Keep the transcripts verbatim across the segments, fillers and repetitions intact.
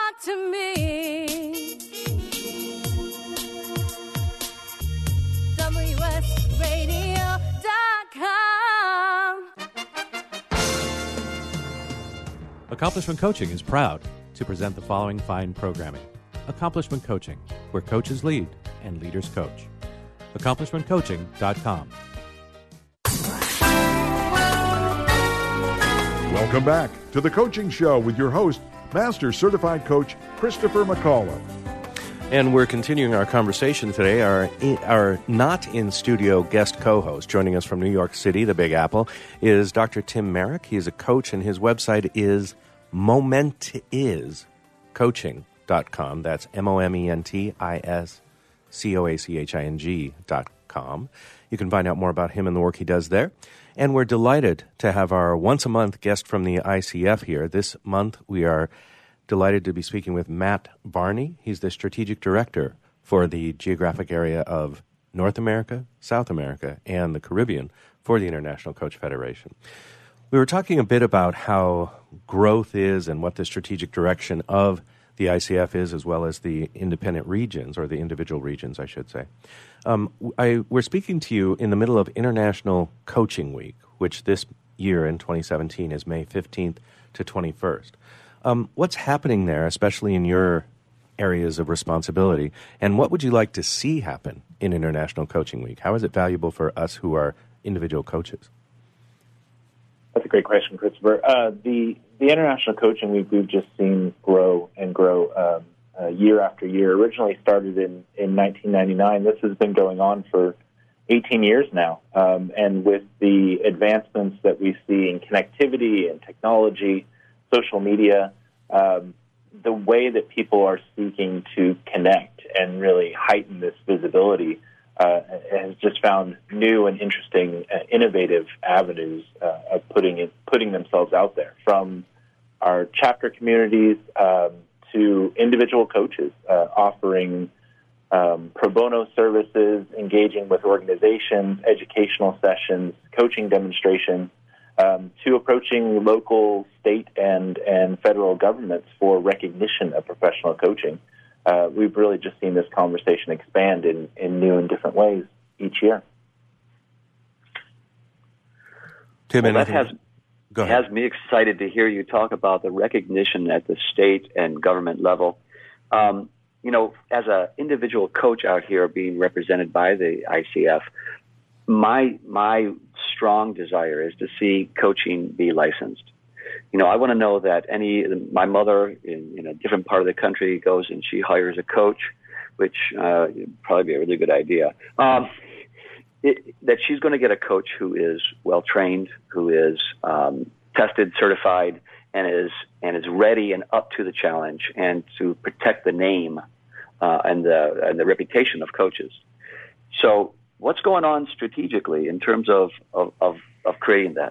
talk to me. W S radio dot com. Accomplishment Coaching is proud to present the following fine programming. Accomplishment Coaching, where coaches lead and leaders coach. accomplishment coaching dot com. Welcome back to The Coaching Show with your host, Master Certified Coach Christopher McAuliffe. And we're continuing our conversation today. Our, our not-in-studio guest co-host, joining us from New York City, the Big Apple, is Doctor Tim Merrick. He is a coach, and his website is momentiz coaching dot com. That's M O M E N T I S C O A C H I N G dot com. You can find out more about him and the work he does there. And we're delighted to have our once-a-month guest from the I C F here. This month, we are delighted to be speaking with Matt Varney. He's the Strategic Director for the geographic area of North America, South America, and the Caribbean for the International Coach Federation. We were talking a bit about how growth is and what the strategic direction of the I C F is, as well as the independent regions, or the individual regions, I should say. Um, I, we're speaking to you in the middle of International Coaching Week, which this year in twenty seventeen is May fifteenth to twenty-first. Um, what's happening there, especially in your areas of responsibility, and what would you like to see happen in International Coaching Week? How is it valuable for us who are individual coaches? That's a great question, Christopher. Uh, the the International Coaching Week we've just seen grow and grow um, uh, year after year. Originally started in, in nineteen ninety-nine. This has been going on for eighteen years now. Um, and with the advancements that we see in connectivity and technology, social media, um, the way that people are seeking to connect and really heighten this visibility Uh, has just found new and interesting, uh, innovative avenues uh, of putting it, putting themselves out there, from our chapter communities um, to individual coaches uh, offering um, pro bono services, engaging with organizations, educational sessions, coaching demonstrations, um, to approaching local, state, and, and federal governments for recognition of professional coaching. Uh, we've really just seen this conversation expand in, in new and different ways each year. Tim, well, that has, Go ahead. has me excited to hear you talk about the recognition at the state and government level. Um, you know, as an individual coach out here being represented by the I C F, my my strong desire is to see coaching be licensed. You know, I want to know that any, my mother in, in a different part of the country goes and she hires a coach, which uh, would probably be a really good idea, um, it, that she's going to get a coach who is well-trained, who is um, tested, certified, and is and is ready and up to the challenge and to protect the name uh, and the and the reputation of coaches. So what's going on strategically in terms of, of, of, of creating that?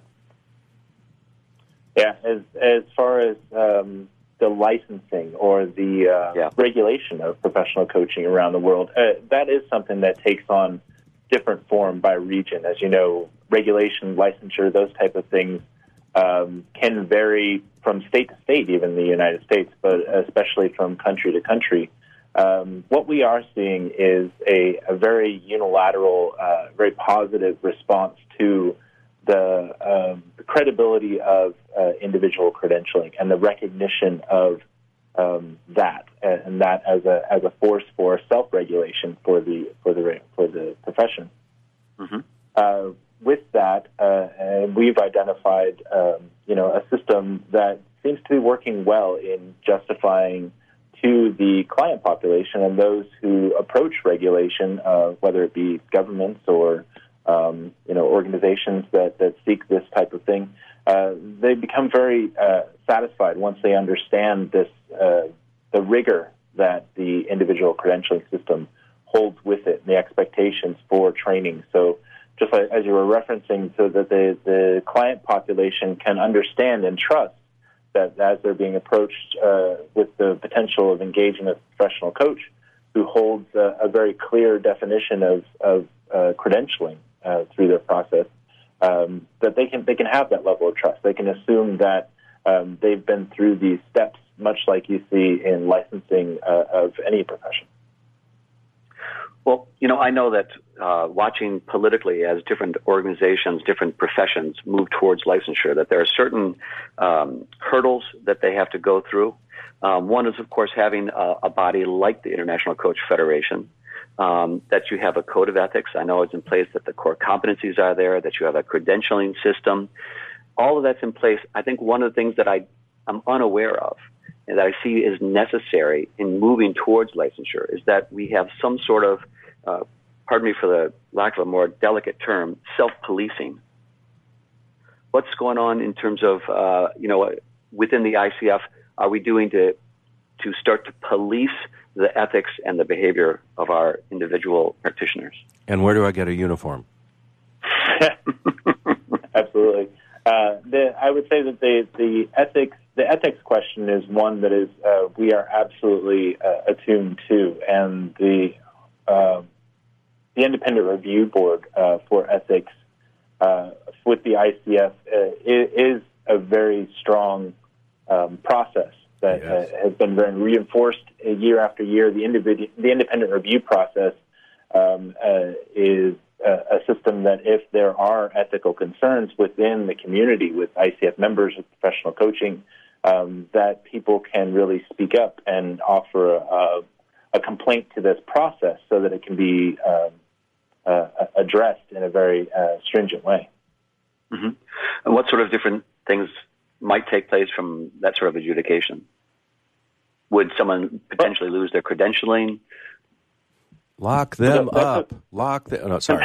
Yeah, as as far as um, the licensing or the uh, yeah. regulation of professional coaching around the world, uh, that is something that takes on different form by region. As you know, regulation, licensure, those type of things um, can vary from state to state, even in the United States, but especially from country to country. Um, what we are seeing is a, a very unilateral, uh, very positive response to the, um, the credibility of uh, individual credentialing and the recognition of um, that, and that as a as a force for self-regulation for the for the for the profession. Mm-hmm. Uh, with that, uh, and we've identified um, you know a system that seems to be working well in justifying to the client population and those who approach regulation, uh, whether it be governments or Um, you know, organizations that, that seek this type of thing, uh, they become very uh, satisfied once they understand this, uh, the rigor that the individual credentialing system holds with it and the expectations for training. So just like, as you were referencing, so that the, the client population can understand and trust that as they're being approached uh, with the potential of engaging a professional coach who holds a, a very clear definition of, of uh, credentialing, Uh, through their process, um, that they can they can have that level of trust. They can assume that um, they've been through these steps much like you see in licensing uh, of any profession. Well, you know, I know that uh, watching politically as different organizations, different professions move towards licensure, that there are certain um, hurdles that they have to go through. Um, one is, of course, having a, a body like the International Coach Federation, um, that you have a code of ethics. I know it's in place, that the core competencies are there, that you have a credentialing system. All of that's in place. I think one of the things that I, I'm unaware of and that I see is necessary in moving towards licensure is that we have some sort of Uh, pardon me for the lack of a more delicate term, self-policing. What's going on in terms of, uh, you know, within the I C F, are we doing to to start to police the ethics and the behavior of our individual practitioners? And where do I get a uniform? Absolutely. Uh, the, I would say that the, the ethics the ethics question is one that is uh, we are absolutely uh, attuned to, and the uh, The Independent Review Board uh, for Ethics uh, with the I C F uh, is a very strong um, process that yes. uh, has been very reinforced year after year. The, individ- the independent review process um, uh, is a, a system that if there are ethical concerns within the community with I C F members with professional coaching, um, that people can really speak up and offer a, a complaint to this process so that it can be um, Uh, addressed in a very uh, stringent way. Mm-hmm. And what sort of different things might take place from that sort of adjudication? Would someone potentially lose their credentialing? Lock them that's up. A, Lock them. Oh, no, sorry.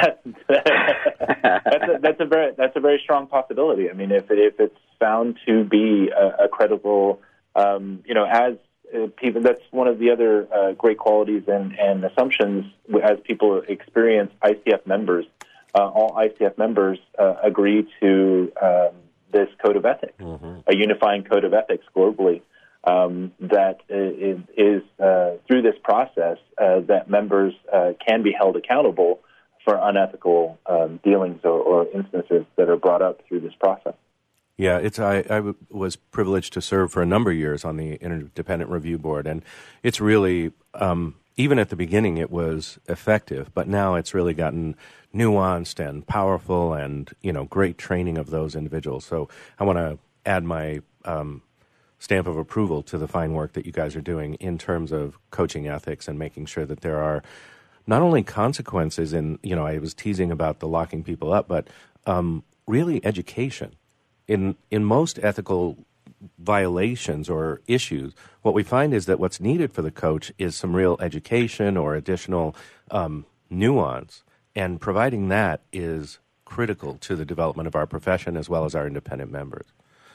that's, a, that's a very that's a very strong possibility. I mean, if if it's found to be a, a credible, um, you know, as Uh, people, that's one of the other uh, great qualities and, and assumptions as people experience I C F members. Uh, all I C F members uh, agree to um, this code of ethics, mm-hmm. a unifying code of ethics globally um, that is, is uh, through this process uh, that members uh, can be held accountable for unethical um, dealings or, or instances that are brought up through this process. Yeah, it's I, I w- was privileged to serve for a number of years on the Independent Review Board, and it's really, um, even at the beginning it was effective, but now it's really gotten nuanced and powerful and, you know, great training of those individuals. So I want to add my um, stamp of approval to the fine work that you guys are doing in terms of coaching ethics and making sure that there are not only consequences in, you know, I was teasing about the locking people up, but um, really education. In in most ethical violations or issues, what we find is that what's needed for the coach is some real education or additional um, nuance, and providing that is critical to the development of our profession as well as our independent members.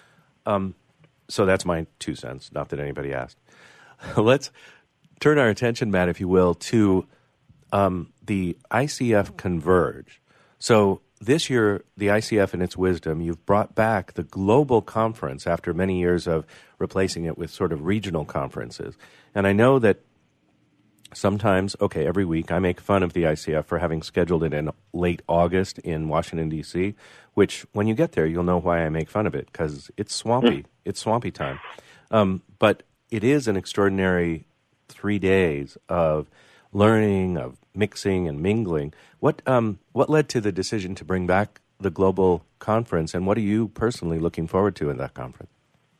Um, so that's my two cents, not that anybody asked. Let's turn our attention, Matt, if you will, to um, the I C F Converge. So this year, the I C F, in its wisdom, you've brought back the global conference after many years of replacing it with sort of regional conferences. And I know that sometimes, okay, every week I make fun of the I C F for having scheduled it in late August in Washington, D C, which when you get there, you'll know why I make fun of it, because it's swampy. It's swampy time. Um, but it is an extraordinary three days of learning, of mixing and mingling. What um, what led to the decision to bring back the global conference, and what are you personally looking forward to in that conference?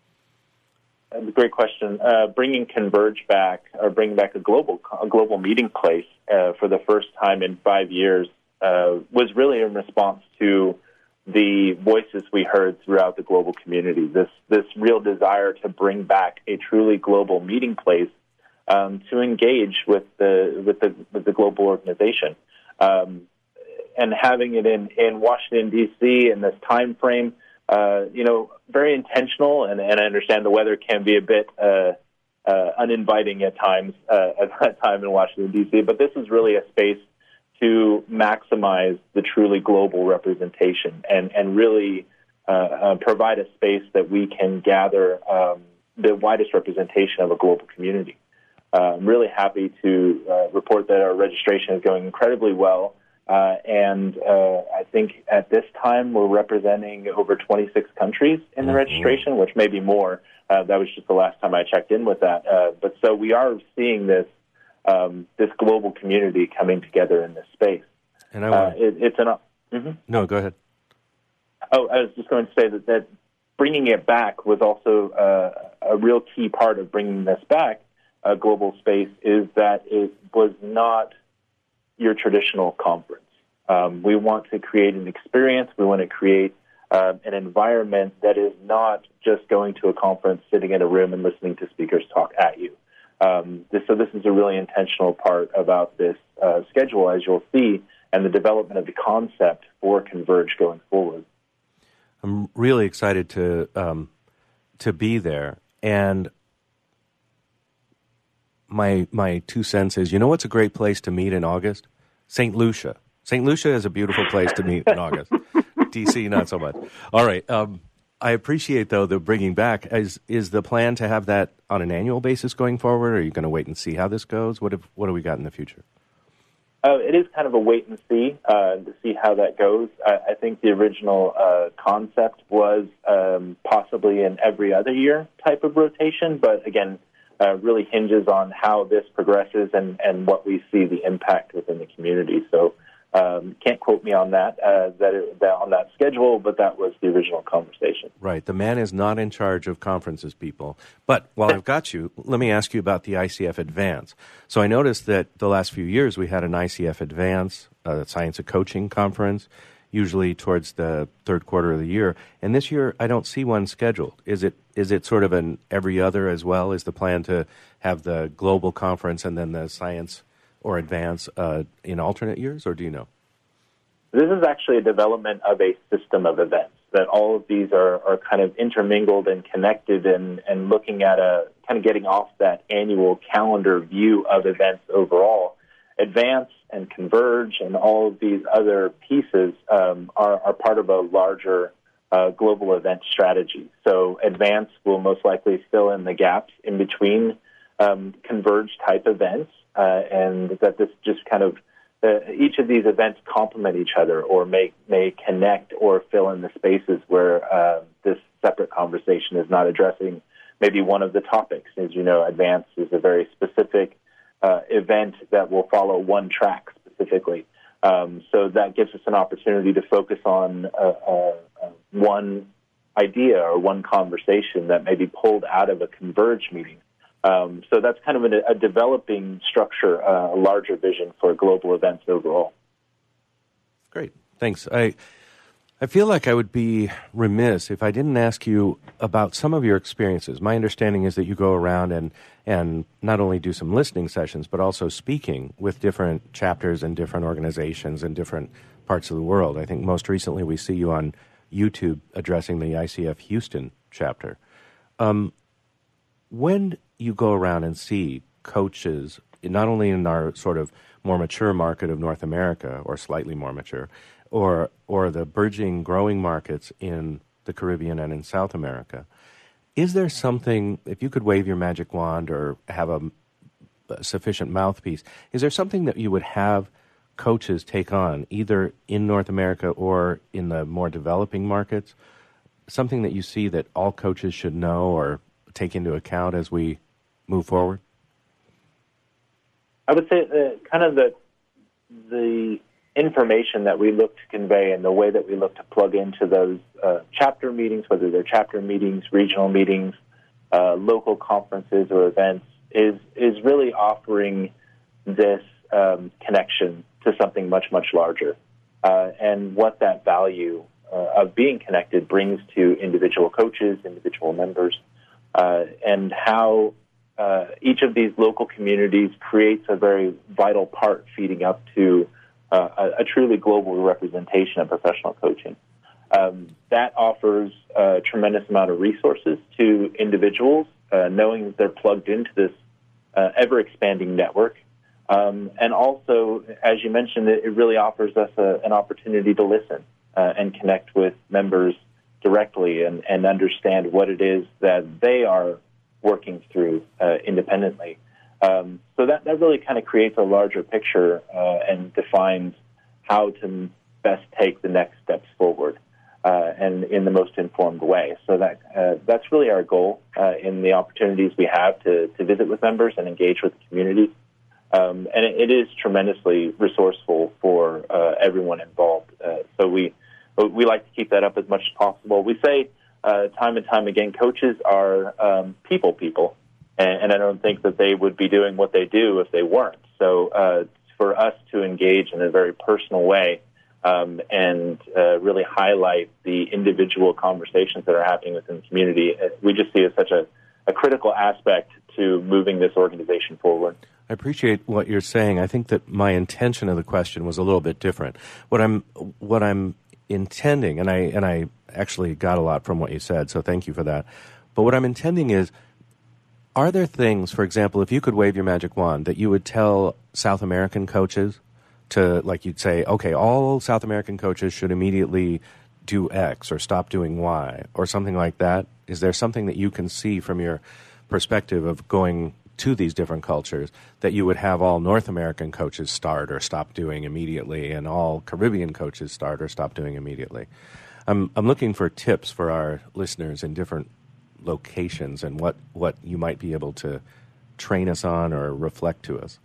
That's a great question. Uh, bringing Converge back, or bringing back a global a global meeting place uh, for the first time in five years, uh, was really in response to the voices we heard throughout the global community. This this real desire to bring back a truly global meeting place um, to engage with the with the with the global organization, um, and having it in in Washington D C in this time frame. Uh, you know, very intentional, and, and I understand the weather can be a bit uh, uh, uninviting at times uh, at that time in Washington, D C, but this is really a space to maximize the truly global representation and, and really uh, uh, provide a space that we can gather um, the widest representation of a global community. Uh, I'm really happy to uh, report that our registration is going incredibly well. Uh, and uh, I think at this time we're representing over twenty-six countries in the mm-hmm. registration, which may be more. Uh, that was just the last time I checked in with that. Uh, but so we are seeing this um, this global community coming together in this space. And I want uh, it, it's an mm-hmm. no, go ahead. Oh, I was just going to say that, that bringing it back was also uh, a real key part of bringing this back. A global space is that it was not your traditional conference. Um, we want to create an experience. We want to create uh, an environment that is not just going to a conference, sitting in a room and listening to speakers talk at you. Um, this, so this is a really intentional part about this uh, schedule, as you'll see, and the development of the concept for Converge going forward. I'm really excited to um, to be there, and my my two cents is, you know what's a great place to meet in August? Saint Lucia. Saint Lucia is a beautiful place to meet in August. D C, not so much. All right. Um, I appreciate, though, the bringing back. Is is the plan to have that on an annual basis going forward, or are you going to wait and see how this goes? What have, what do we got in the future? Uh, it is kind of a wait and see uh, to see how that goes. I, I think the original uh, concept was um, possibly an every other year type of rotation, but again, uh, really hinges on how this progresses and, and what we see the impact within the community. So um, can't quote me on that, uh, that, it, that on that schedule, but that was the original conversation. Right. The man is not in charge of conferences, people. But while I've got you, let me ask you about the I C F Advance. So I noticed that the last few years we had an I C F Advance, uh, Science of Coaching conference, usually towards the third quarter of the year. And this year I don't see one scheduled. Is it is it sort of an every other as well? Is the plan to have the global conference and then the Science or Advance uh, in alternate years, or do you know? This is actually a development of a system of events, that all of these are, are kind of intermingled and connected, and, and looking at a kind of getting off that annual calendar view of events overall. Advance and Converge and all of these other pieces um, are, are part of a larger uh, global event strategy. So Advance will most likely fill in the gaps in between um, Converge-type events, uh, and that this just kind of Uh, each of these events complement each other, or may may connect or fill in the spaces where uh, this separate conversation is not addressing maybe one of the topics. As you know, Advance is a very specific uh, event that will follow one track specifically. Um, so that gives us an opportunity to focus on uh, uh, uh, one idea or one conversation that may be pulled out of a Converge meeting. Um, so that's kind of a, a developing structure, uh, a larger vision for global events overall. Great. Thanks. I I feel like I would be remiss if I didn't ask you about some of your experiences. My understanding is that you go around and, and not only do some listening sessions, but also speaking with different chapters and different organizations in different parts of the world. I think most recently we see you on YouTube addressing the I C F Houston chapter. Um, when you go around and see coaches, not only in our sort of more mature market of North America, or slightly more mature, or or the burgeoning, growing markets in the Caribbean and in South America, is there something, if you could wave your magic wand or have a, a sufficient mouthpiece, is there something that you would have coaches take on, either in North America or in the more developing markets, something that you see that all coaches should know or take into account as we move forward? I would say that kind of the the information that we look to convey and the way that we look to plug into those uh, chapter meetings, whether they're chapter meetings, regional meetings, uh, local conferences or events, is is really offering this um, connection to something much, much larger, uh, and what that value uh, of being connected brings to individual coaches, individual members, uh, and how Uh, each of these local communities creates a very vital part feeding up to uh, a, a truly global representation of professional coaching. Um, that offers a tremendous amount of resources to individuals, uh, knowing that they're plugged into this uh, ever-expanding network. Um, and also, as you mentioned, it, it really offers us a, an opportunity to listen uh, and connect with members directly and, and understand what it is that they are working through uh, independently. Um, so that, that really kind of creates a larger picture uh, and defines how to best take the next steps forward uh, and in the most informed way. So that uh, that's really our goal uh, in the opportunities we have to, to visit with members and engage with the community. Um, and it, it is tremendously resourceful for uh, everyone involved. Uh, so we we like to keep that up as much as possible. We say uh, time and time again, coaches are um, people people, and, and I don't think that they would be doing what they do if they weren't. So uh, for us to engage in a very personal way um, and uh, really highlight the individual conversations that are happening within the community, we just see as such a, a critical aspect to moving this organization forward. I appreciate what you're saying. I think that my intention of the question was a little bit different. What I'm what I'm intending, and I and I actually got a lot from what you said, so thank you for that. But what I'm intending is, are there things, for example, if you could wave your magic wand, that you would tell South American coaches to, like you'd say, okay, all South American coaches should immediately do X or stop doing Y or something like that? Is there something that you can see from your perspective of going to these different cultures that you would have all North American coaches start or stop doing immediately and all Caribbean coaches start or stop doing immediately? I'm I'm looking for tips for our listeners in different locations and what, what you might be able to train us on or reflect to us.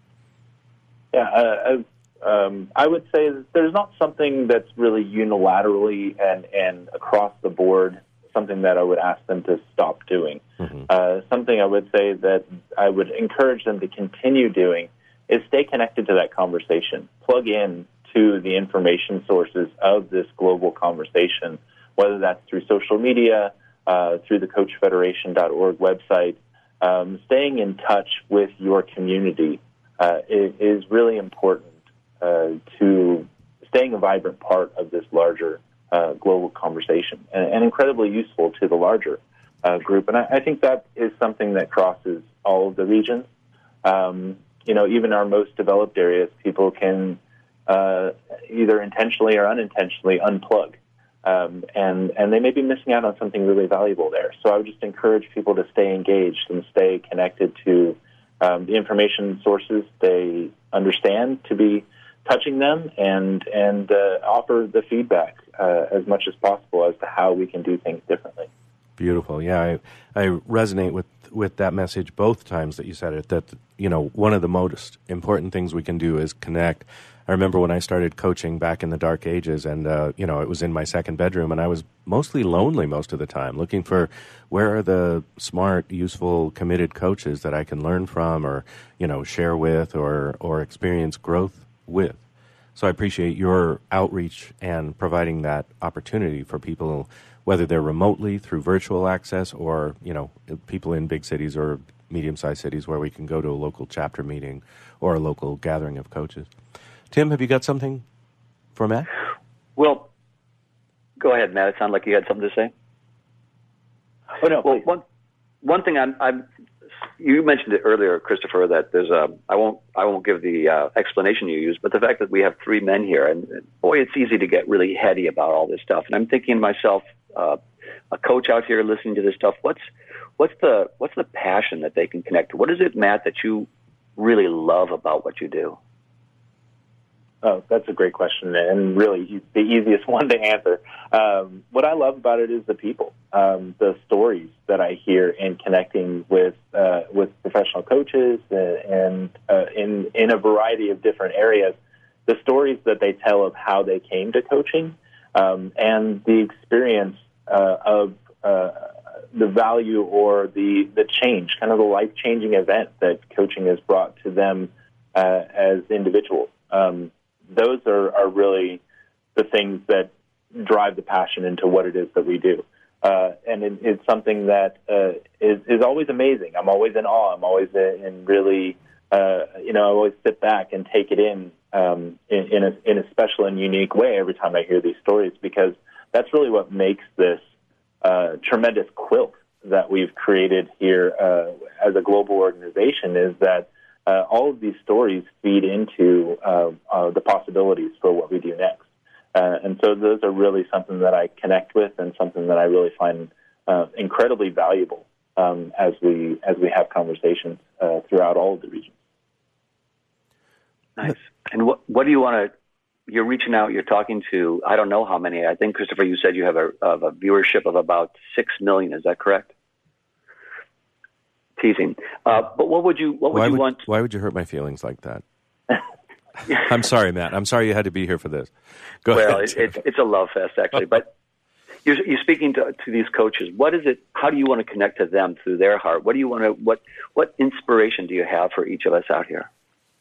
Yeah, uh, um, I would say that there's not something that's really unilaterally and, and across the board something that I would ask them to stop doing. Mm-hmm. Uh, something I would say that I would encourage them to continue doing is stay connected to that conversation. Plug in to the information sources of this global conversation, whether that's through social media, uh, through the coach federation dot org website. Um, staying in touch with your community uh, is, is really important uh, to staying a vibrant part of this larger Uh, global conversation, and, and incredibly useful to the larger uh, group. And I, I think that is something that crosses all of the regions. Um, you know, even our most developed areas, people can uh, either intentionally or unintentionally unplug, um, and and they may be missing out on something really valuable there. So I would just encourage people to stay engaged and stay connected to um, the information sources they understand to be touching them, and and uh, offer the feedback uh, as much as possible as to how we can do things differently. Beautiful. Yeah, I, I resonate with, with that message both times that you said it, that, you know, one of the most important things we can do is connect. I remember when I started coaching back in the dark ages, and, uh, you know, it was in my second bedroom, and I was mostly lonely most of the time, looking for where are the smart, useful, committed coaches that I can learn from or, you know, share with or, or experience growth with. So I appreciate your outreach and providing that opportunity for people, whether they're remotely through virtual access or, you know, people in big cities or medium-sized cities where we can go to a local chapter meeting or a local gathering of coaches. Tim, have you got something for Matt? Well, go ahead, Matt. It sounded like you had something to say. Oh, no, well, one, one thing I'm, I'm you mentioned it earlier, Christopher, that there's a, I won't, I won't give the uh, explanation you used, but the fact that we have three men here, and, and boy, it's easy to get really heady about all this stuff. And I'm thinking to myself, uh, a coach out here listening to this stuff, what's, what's the, what's the passion that they can connect to? What is it, Matt, that you really love about what you do? Oh, that's a great question, and really the easiest one to answer. Um, what I love about it is the people, um, the stories that I hear in connecting with uh, with professional coaches and uh, in in a variety of different areas. The stories that they tell of how they came to coaching, um, and the experience uh, of uh, the value or the the change, kind of the life changing event that coaching has brought to them uh, as individuals. Um, Those are, are really the things that drive the passion into what it is that we do. Uh, and it, it's something that uh, is, is always amazing. I'm always in awe. I'm always in really, uh, you know, I always sit back and take it in, um, in in a, in a special and unique way every time I hear these stories, because that's really what makes this uh, tremendous quilt that we've created here uh, as a global organization, is that Uh, all of these stories feed into uh, uh, the possibilities for what we do next. Uh, and so those are really something that I connect with and something that I really find uh, incredibly valuable um, as we as we have conversations uh, throughout all of the regions. Nice. And what, what do you want to you're reaching out, you're talking to, I don't know how many. I think, Christopher, you said you have a, of a viewership of about six million. Is that correct? Teasing. Uh, but what would you, what would why you would, want? Why would you hurt my feelings like that? I'm sorry, Matt. I'm sorry you had to be here for this. Go well, ahead. Well, it's, it's a love fest, actually. But you're, you're speaking to, to these coaches. What is it? How do you want to connect to them through their heart? What do you want to? What What inspiration do you have for each of us out here?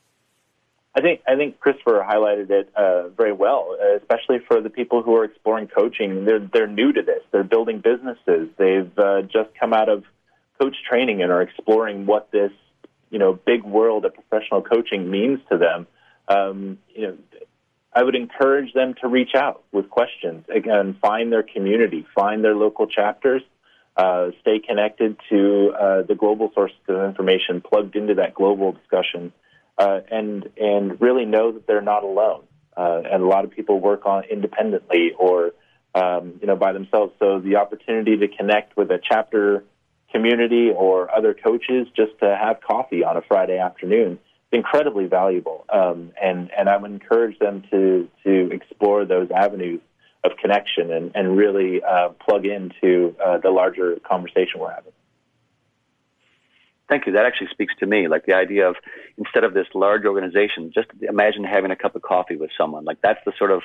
I think I think Christopher highlighted it uh, very well, uh, especially for the people who are exploring coaching. They're they're new to this. They're building businesses. They've uh, just come out of coach training and are exploring what this you know big world of professional coaching means to them. Um, you know, I would encourage them to reach out with questions. Again, find their community, find their local chapters, uh, stay connected to uh, the global sources of information, plugged into that global discussion, uh, and and really know that they're not alone. Uh, and a lot of people work on independently or um, you know by themselves. So the opportunity to connect with a chapter community or other coaches, just to have coffee on a Friday afternoon, incredibly valuable, um, and and I would encourage them to to explore those avenues of connection and and really uh, plug into uh, the larger conversation we're having. Thank you. That actually speaks to me. Like the idea of instead of this large organization, just imagine having a cup of coffee with someone. Like that's the sort of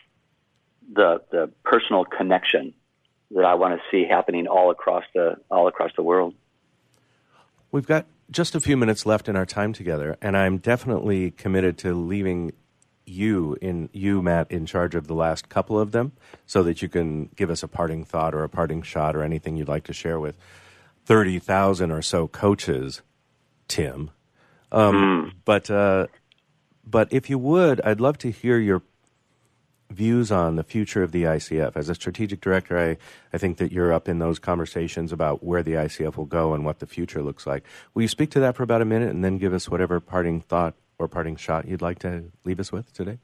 the the personal connection that I want to see happening all across the all across the world. We've got just a few minutes left in our time together, and I'm definitely committed to leaving you, in you, Matt, in charge of the last couple of them so that you can give us a parting thought or a parting shot or anything you'd like to share with thirty thousand or so coaches, Tim. Um, mm. But uh, but if you would, I'd love to hear your views on the future of the I C F. As a strategic director, I, I think that you're up in those conversations about where the I C F will go and what the future looks like. Will you speak to that for about a minute and then give us whatever parting thought or parting shot you'd like to leave us with today?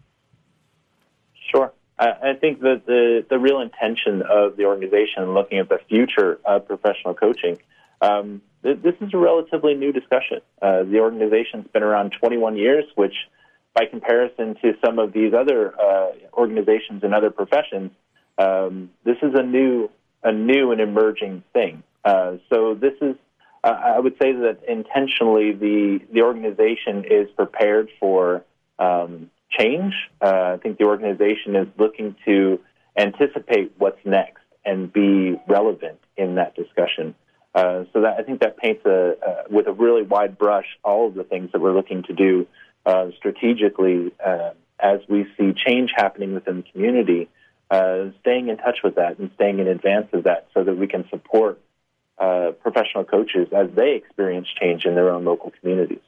Sure. I, I think that the, the real intention of the organization looking at the future of professional coaching, um, th- this is a relatively new discussion. Uh, the organization's been around twenty-one years, which by comparison to some of these other uh, organizations and other professions, um, this is a new, a new and emerging thing. Uh, so this is, uh, I would say that intentionally the the organization is prepared for um, change. Uh, I think the organization is looking to anticipate what's next and be relevant in that discussion. Uh, so that I think that paints a, uh, with a really wide brush all of the things that we're looking to do Uh, strategically, uh, as we see change happening within the community, uh, staying in touch with that and staying in advance of that so that we can support uh, professional coaches as they experience change in their own local communities.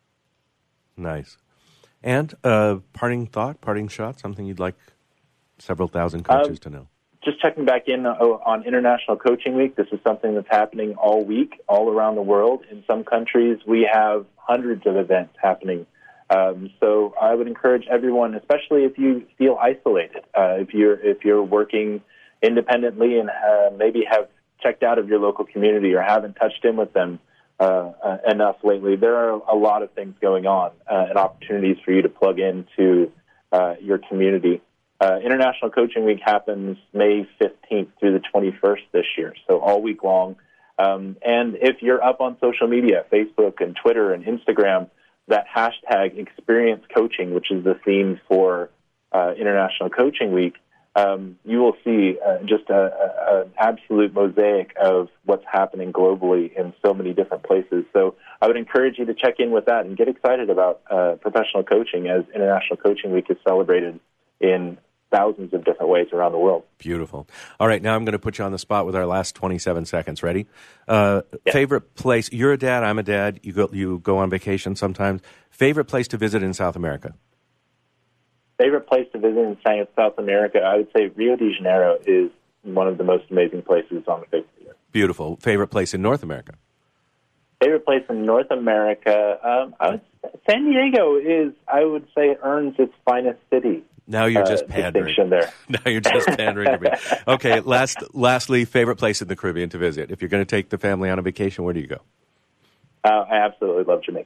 Nice. And uh, parting thought, parting shot, something you'd like several thousand coaches um, to know? Just checking back in on International Coaching Week. This is something that's happening all week, all around the world. In some countries, we have hundreds of events happening. Um, so I would encourage everyone, especially if you feel isolated, uh, if you're if you're working independently and uh, maybe have checked out of your local community or haven't touched in with them uh, uh, enough lately, there are a lot of things going on uh, and opportunities for you to plug into uh, your community. Uh, International Coaching Week happens May fifteenth through the twenty-first this year, so all week long. Um, and if you're up on social media, Facebook and Twitter and Instagram, that hashtag experience coaching, which is the theme for uh, International Coaching Week, um, you will see uh, just an absolute mosaic of what's happening globally in so many different places. So I would encourage you to check in with that and get excited about uh, professional coaching as International Coaching Week is celebrated in thousands of different ways around the world. Beautiful. All right, now I'm going to put you on the spot with our last twenty-seven seconds. Ready? Uh, yeah. Favorite place? You're a dad. I'm a dad. You go. You go on vacation sometimes. Favorite place to visit in South America? Favorite place to visit in South America? I would say Rio de Janeiro is one of the most amazing places on the face of the earth. Beautiful. Favorite place in North America? Favorite place in North America? Um, I would, San Diego is, I would say, earns its finest city. Now you're just uh, pandering. There. Now you're just pandering to me. Okay, last, lastly, favorite place in the Caribbean to visit. If you're going to take the family on a vacation, where do you go? Uh, I absolutely love Jamaica.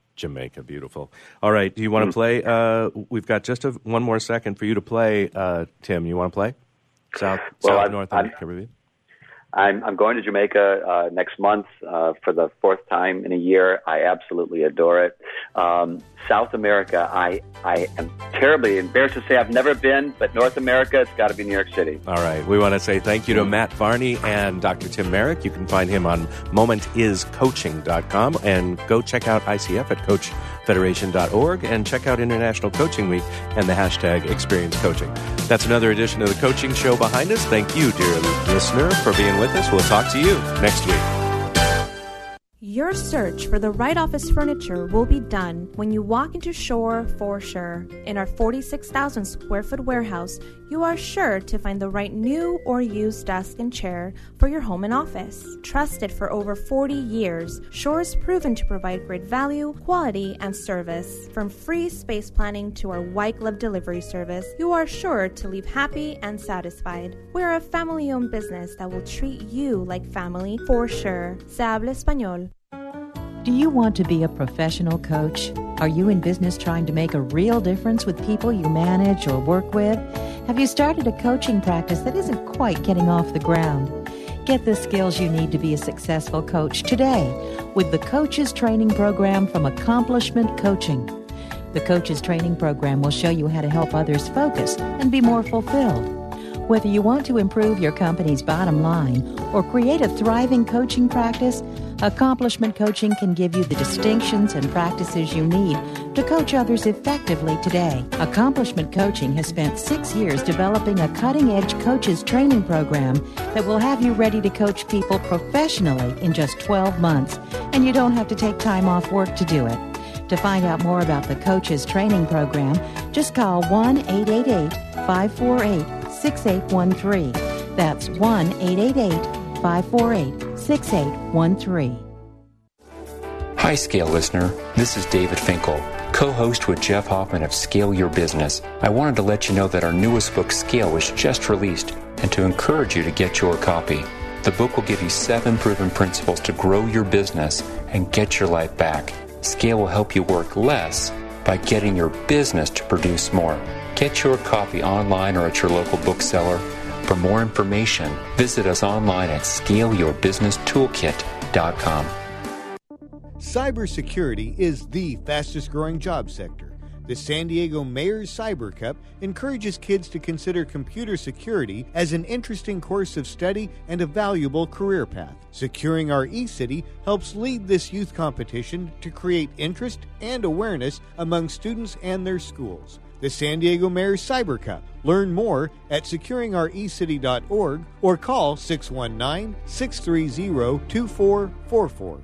Jamaica, beautiful. All right, do you want to play? Uh, we've got just a, one more second for you to play. Uh, Tim, you want to play? South, well, South I'm, North I'm, Caribbean? I'm, I'm going to Jamaica uh, next month uh, for the fourth time in a year. I absolutely adore it. Um, South America, I, I am terribly embarrassed to say I've never been, but North America, it's got to be New York City. All right. We want to say thank you to Matt Varney and Doctor Tim Merrick. You can find him on moment is coaching dot com and go check out I C F at coach federation dot org and check out International Coaching Week and the hashtag Experience Coaching. That's another edition of the Coaching Show behind us. Thank you, dear listener, for being with us. We'll talk to you next week. Your search for the right office furniture will be done when you walk into Shore for Sure. In our forty-six thousand square foot warehouse, you are sure to find the right new or used desk and chair for your home and office. Trusted for over forty years, Shore is proven to provide great value, quality, and service. From free space planning to our white glove delivery service, you are sure to leave happy and satisfied. We're a family-owned business that will treat you like family for sure. Se habla español. Do you want to be a professional coach? Are you in business trying to make a real difference with people you manage or work with? Have you started a coaching practice that isn't quite getting off the ground? Get the skills you need to be a successful coach today with the Coaches Training Program from Accomplishment Coaching. The Coaches Training Program will show you how to help others focus and be more fulfilled. Whether you want to improve your company's bottom line or create a thriving coaching practice, Accomplishment Coaching can give you the distinctions and practices you need to coach others effectively today. Accomplishment Coaching has spent six years developing a cutting-edge coaches training program that will have you ready to coach people professionally in just twelve months, and you don't have to take time off work to do it. To find out more about the Coaches Training Program, just call one eight eight eight, five four eight, six eight one three. That's one eight eight eight, five four eight, six eight one three. Hi, Scale listener. This is David Finkel, co-host with Jeff Hoffman of Scale Your Business. I wanted to let you know that our newest book, Scale, was just released and to encourage you to get your copy. The book will give you seven proven principles to grow your business and get your life back. Scale will help you work less by getting your business to produce more. Get your copy online or at your local bookseller. For more information, visit us online at scale your business toolkit dot com. Cybersecurity is the fastest growing job sector. The San Diego Mayor's Cyber Cup encourages kids to consider computer security as an interesting course of study and a valuable career path. Securing Our eCity helps lead this youth competition to create interest and awareness among students and their schools. The San Diego Mayor's Cyber Cup. Learn more at securing our e city dot org or call six one nine, six three zero, two four four four.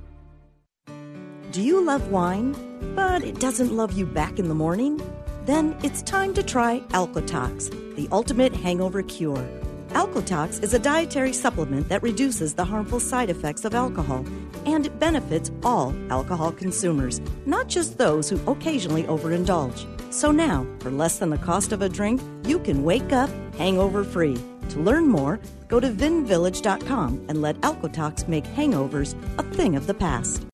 Do you love wine, but it doesn't love you back in the morning? Then it's time to try Alcotox, the ultimate hangover cure. Alcotox is a dietary supplement that reduces the harmful side effects of alcohol, and it benefits all alcohol consumers, not just those who occasionally overindulge. So now, for less than the cost of a drink, you can wake up hangover-free. To learn more, go to vin village dot com and let Alcotox make hangovers a thing of the past.